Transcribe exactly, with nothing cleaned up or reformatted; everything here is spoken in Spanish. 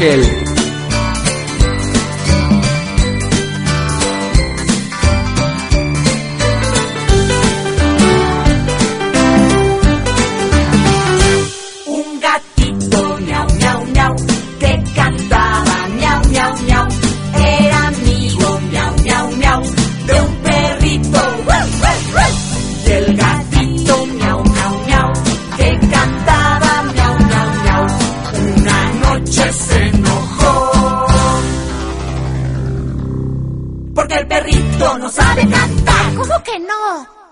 Ángel. Un gatito miau miau miau que cantaba miau miau miau, era amigo miau miau miau de un perrito. Y el gatito miau miau miau que cantaba miau miau miau, una noche se enojó porque el perrito no sabe cantar. ¿Cómo que no?